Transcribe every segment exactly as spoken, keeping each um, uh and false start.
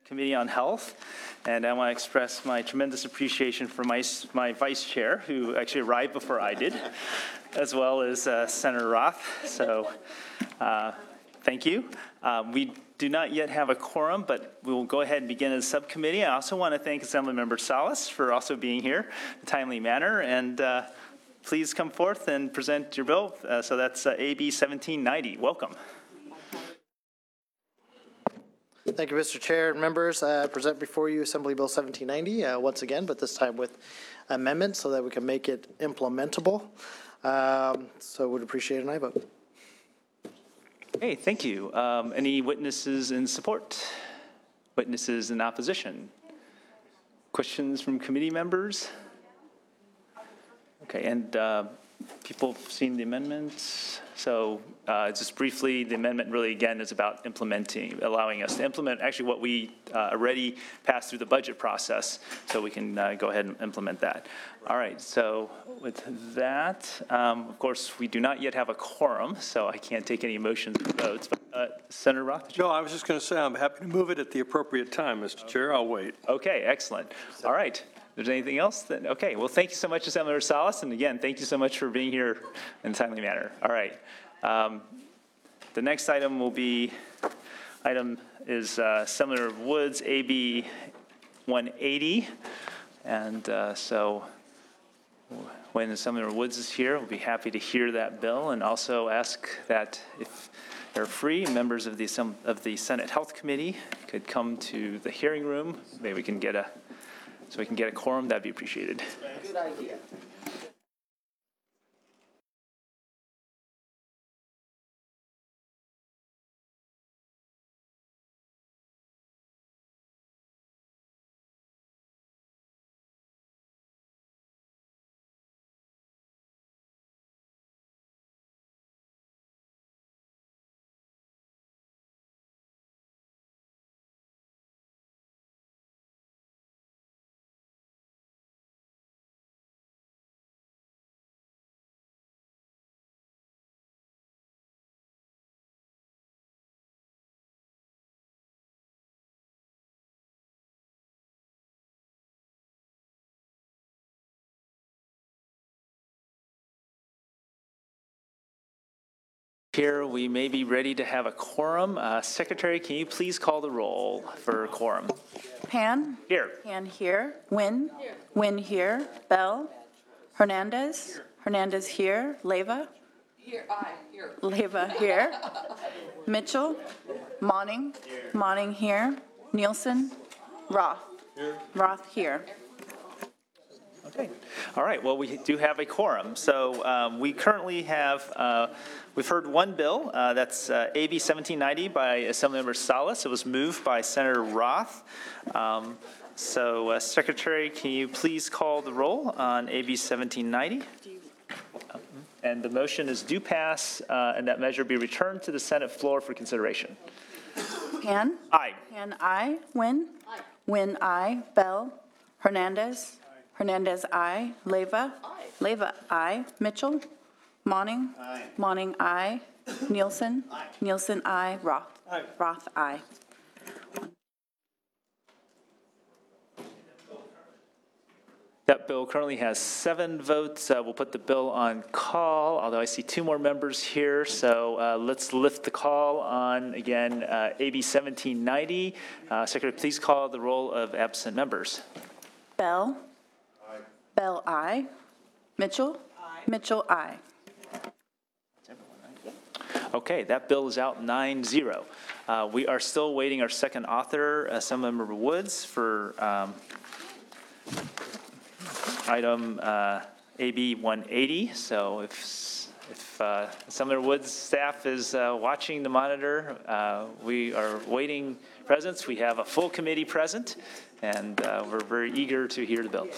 Committee on Health, and I want to express my tremendous appreciation for my, my vice chair, who actually arrived before I did, as well as uh, Senator Roth. So uh, thank you. Um, we do not yet have a quorum, but we will go ahead and begin as a subcommittee. I also want to thank Assemblymember Salas for also being here in a timely manner, and uh, please come forth and present your bill. Uh, so that's uh, A B seventeen ninety. Welcome. Thank you, Mister Chair and members. I uh, present before you Assembly Bill seventeen ninety uh, once again, but this time with amendments so that we can make it implementable. Um, so would appreciate an aye vote. Hey, thank you. Um, any witnesses in support? Witnesses in opposition? Questions from committee members? Okay, and uh, people have seen the amendments. So uh, just briefly, the amendment really, again, is about implementing, allowing us to implement actually what we uh, already passed through the budget process, so we can uh, go ahead and implement that. All right, so with that, um, of course, we do not yet have a quorum, so I can't take any motions or votes. But, uh, Senator Roth? No, I was just going to say I'm happy to move it at the appropriate time, Mister Chair. I'll wait. Okay, excellent. All right. If there's anything else, then okay. Well, thank you so much, Senator Salas, and again, thank you so much for being here in a timely manner. All right. Um, the next item will be, item is uh, Senator Woods, A B one eighty, and uh, so when Senator Woods is here, we'll be happy to hear that bill, and also ask that if they're free, members of the of the Senate Health Committee could come to the hearing room. Maybe we can get a So we can get a quorum, that'd be appreciated. Good idea. Here, we may be ready to have a quorum. Uh, Secretary, can you please call the roll for quorum? Pan? Here. Pan here. Wynn? Here. Wynn here. Bell? Hernandez? Here. Hernandez here. Leyva? Here, aye, here. Leyva here. Mitchell? Monning? Here. Monning here. Nielsen? Roth? Here. Roth here. Okay. All right. Well, we do have a quorum. So um, we currently have, uh, we've heard one bill. Uh, that's uh, A B seventeen ninety by Assemblymember Salas. It was moved by Senator Roth. Um, so, uh, Secretary, can you please call the roll on A B seventeen ninety? And the motion is do pass, uh, and that measure be returned to the Senate floor for consideration. Pan? Aye. Pan aye. Wynn? Aye. Wynn aye. Bell? Hernandez? Hernandez aye. Leyva? Aye. Leyva aye. Mitchell? Monning? Aye. Monning aye. Nielsen? Aye. Nielsen aye. Roth? Aye. Roth aye. That bill currently has seven votes. Uh, we'll put the bill on call, although I see two more members here. So uh, let's lift the call on, again, uh, A B seventeen ninety. Uh, Secretary, please call the roll of absent members. Bell? Aye. Bell aye. Mitchell? Aye. Mitchell aye. Okay, that bill is out nine zero. Uh, we are still waiting our second author, Assemblymember Woods, for um, item uh, A B one eighty. So if, if uh, Assemblymember Woods' staff is uh, watching the monitor, uh, we are waiting presence. We have a full committee present, and uh, we're very eager to hear the bill.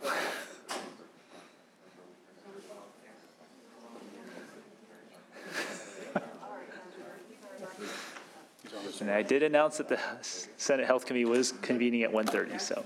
And I did announce that the Senate Health Committee was convening at one thirty, so.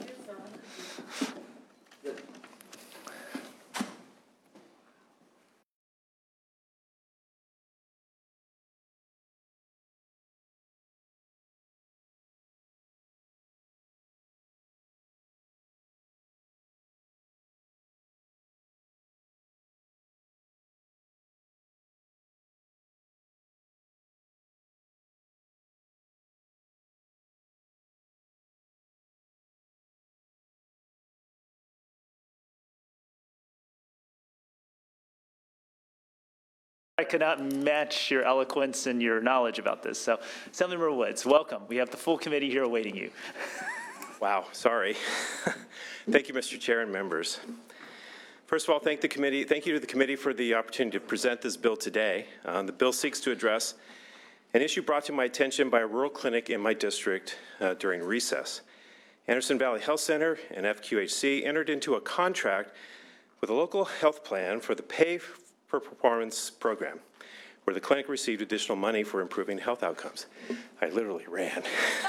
I could not match your eloquence and your knowledge about this. So, Assemblymember Woods, welcome. We have the full committee here awaiting you. Wow, sorry. Thank you, Mister Chair and members. First of all, thank the committee. Thank you to the committee for the opportunity to present this bill today. Uh, the bill seeks to address an issue brought to my attention by a rural clinic in my district uh, during recess. Anderson Valley Health Center and F Q H C entered into a contract with a local health plan for the Pay for Performance program, where the clinic received additional money for improving health outcomes. I literally ran.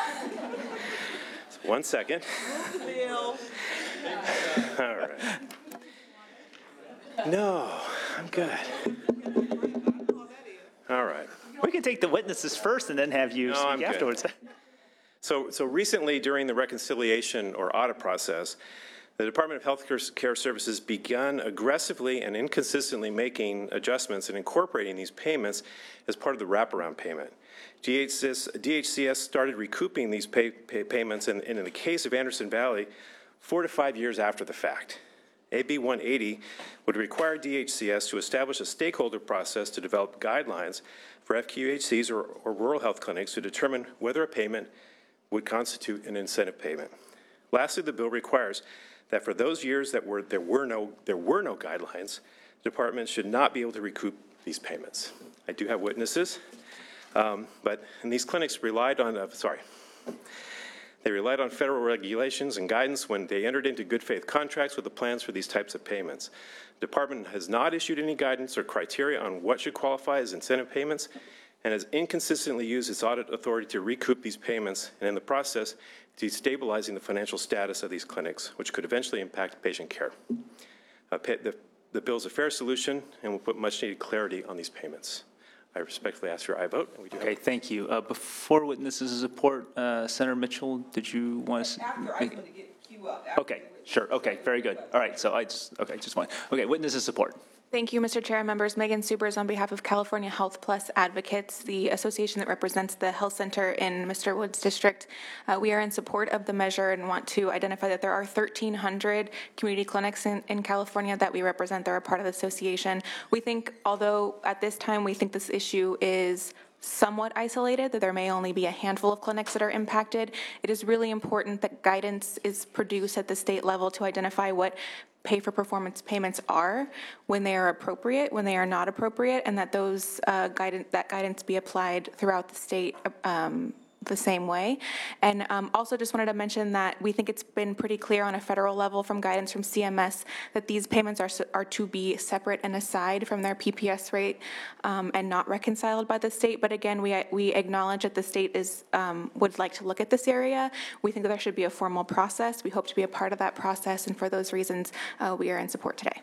So one second. All right. No, I'm good. All right. We can take the witnesses first and then have you No, speak I'm good. afterwards. So, so recently, during the reconciliation or audit process, the Department of Health Care Services began aggressively and inconsistently making adjustments and incorporating these payments as part of the wraparound payment. D H C S, D H C S started recouping these pay, pay payments, and, and in the case of Anderson Valley, four to five years after the fact. A B one eighty would require D H C S to establish a stakeholder process to develop guidelines for F Q H Cs or, or rural health clinics to determine whether a payment would constitute an incentive payment. Lastly, the bill requires that for those years that were, there, were no, there were no guidelines, departments should not be able to recoup these payments. I do have witnesses, um, but and these clinics relied on, uh, sorry, they relied on federal regulations and guidance when they entered into good faith contracts with the plans for these types of payments. The department has not issued any guidance or criteria on what should qualify as incentive payments and has inconsistently used its audit authority to recoup these payments and in the process destabilizing the financial status of these clinics, which could eventually impact patient care. Uh, pay, the, the bill is a fair solution and will put much needed clarity on these payments. I respectfully ask for your aye vote. And we do Okay, have thank you. Uh, before witnesses support, uh, Senator Mitchell, did you want to? After, I just want to get queue up. After Okay, sure. Okay, very good. All right, so I just, okay, just one. Okay, witnesses support. Thank you, Mister Chair and members. Megan Subers on behalf of California Health Plus Advocates, the association that represents the health center in Mister Wood's district. Uh, we are in support of the measure and want to identify that there are thirteen hundred community clinics in, in California that we represent. They're a part of the association. We think, although at this time we think this issue is somewhat isolated, that there may only be a handful of clinics that are impacted, it is really important that guidance is produced at the state level to identify what pay for performance payments are, when they are appropriate, when they are not appropriate, and that those uh, guidance that guidance be applied throughout the state um, the same way. And um, also just wanted to mention that we think it's been pretty clear on a federal level from guidance from C M S that these payments are are to be separate and aside from their P P S rate um, and not reconciled by the state. But again, we we acknowledge that the state is um, would like to look at this area. We think that there should be a formal process. We hope to be a part of that process, and for those reasons, uh, we are in support today.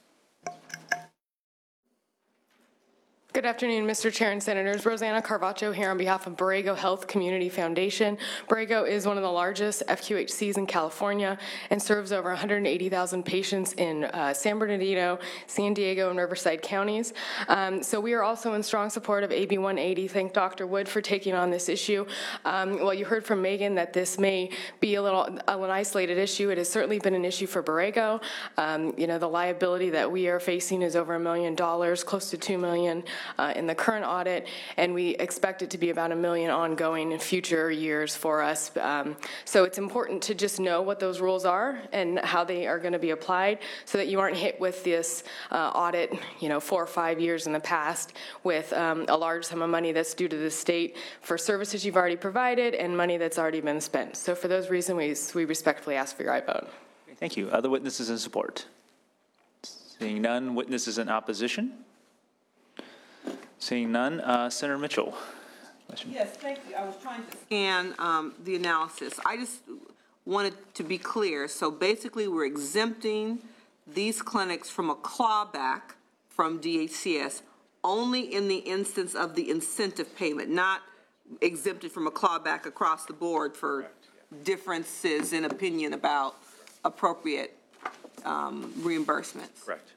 Good afternoon, Mister Chair and Senators. Rosanna Carvacho here on behalf of Borrego Health Community Foundation. Borrego is one of the largest F Q H Cs in California and serves over one hundred eighty thousand patients in uh, San Bernardino, San Diego, and Riverside counties. Um, so we are also in strong support of A B one eighty. Thank Doctor Wood for taking on this issue. Um, well, you heard from Megan that this may be a little an isolated issue. It has certainly been an issue for Borrego. Um, you know, the liability that we are facing is over a million dollars, close to two million. Uh, in the current audit, and we expect it to be about a million ongoing in future years for us. Um, so it's important to just know what those rules are and how they are going to be applied so that you aren't hit with this uh, audit, you know, four or five years in the past with um, a large sum of money that's due to the state for services you've already provided and money that's already been spent. So for those reasons, we, we respectfully ask for your aye vote. Thank you. Other witnesses in support? Seeing none, witnesses in opposition? Seeing none, uh, Senator Mitchell. Question? Yes, thank you. I was trying to scan um, the analysis. I just wanted to be clear. So basically, we're exempting these clinics from a clawback from D H C S only in the instance of the incentive payment, not exempted from a clawback across the board for Correct, yeah. differences in opinion about appropriate um, reimbursements. Correct.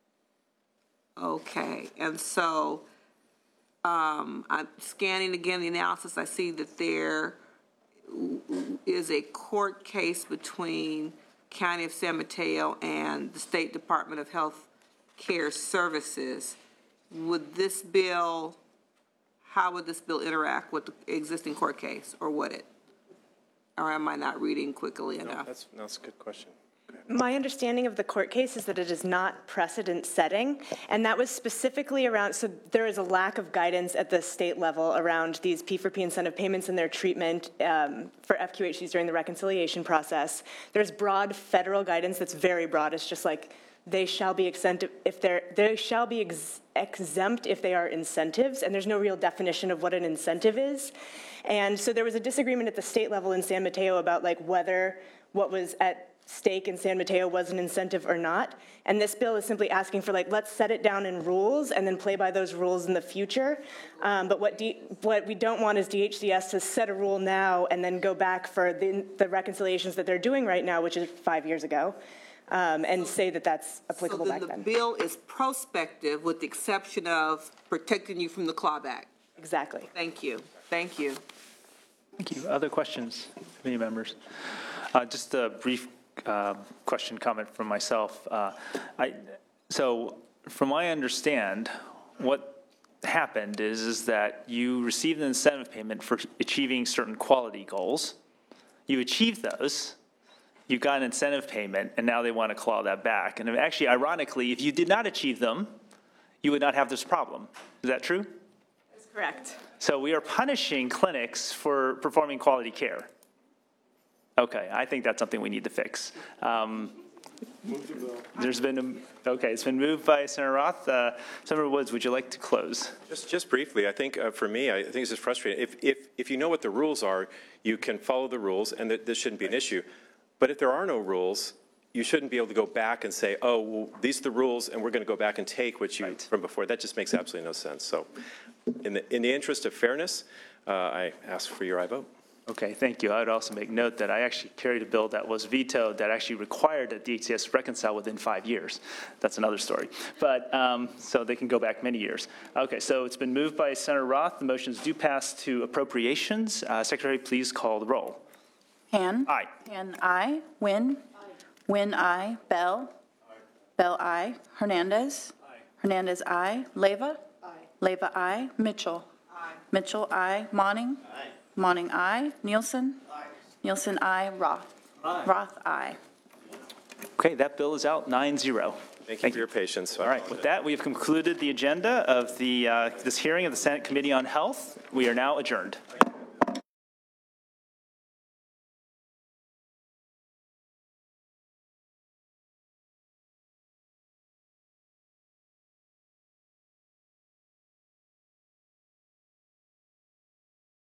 Okay, and so um, I'm scanning again the analysis. I see that there is a court case between County of San Mateo and the State Department of Health Care Services. would this bill, how would this bill interact with the existing court case, or would it? Or am I not reading quickly enough? That's, that's a good question. My understanding of the court case is that it is not precedent-setting, and that was specifically around, so there is a lack of guidance at the state level around these P four P incentive payments and their treatment um, for F Q H Cs during the reconciliation process. There's broad federal guidance that's very broad. It's just like they shall be exempt if they're, they shall be ex exempt if they are incentives, and there's no real definition of what an incentive is. And so there was a disagreement at the state level in San Mateo about like whether what was at stake in San Mateo was an incentive or not. And this bill is simply asking for like, let's set it down in rules and then play by those rules in the future. Um, but what, D, what we don't want is D H C S to set a rule now and then go back for the, the reconciliations that they're doing right now, which is five years ago, um, and say that that's applicable So back then then. the bill is prospective with the exception of protecting you from the clawback. Exactly. Thank you. Thank you. Thank you. Other questions, committee members? Uh, Just a brief uh, question, comment from myself. Uh, I, so from what I understand, what happened is, is that you received an incentive payment for achieving certain quality goals. You achieved those. You got an incentive payment, and now they want to claw that back. And actually, ironically, if you did not achieve them, you would not have this problem. Is that true? That's correct. So we are punishing clinics for performing quality care. Okay, I think that's something we need to fix. Um, There's been, a, okay, it's been moved by Senator Roth. Uh, Senator Woods, would you like to close? Just, just briefly, I think uh, for me, I think this is frustrating. If, if, if you know what the rules are, you can follow the rules, and th this shouldn't be an issue. But if there are no rules, you shouldn't be able to go back and say, oh, well, these are the rules, and we're going to go back and take what you Right. from before. That just makes absolutely no sense. So in the, in the interest of fairness, uh, I ask for your aye vote. Okay, thank you. I would also make note that I actually carried a bill that was vetoed that actually required that D H C S reconcile within five years. That's another story. But, um, so they can go back many years. Okay, so it's been moved by Senator Roth. The motions do pass to appropriations. Uh, Secretary, please call the roll. Han? Aye. Han, aye. Wynn? Wynn, aye. Bell? Bell, aye. Hernandez? Hernandez, aye. Leyva? Leyva, aye. Mitchell? Mitchell, aye. Monning? Monning, aye. Nielsen? Nielsen, aye. Roth? Roth, aye. Okay, that bill is out nine zero. Thank you for your patience. All right, with that, we have concluded the agenda of the, uh, this hearing of the Senate Committee on Health. We are now adjourned.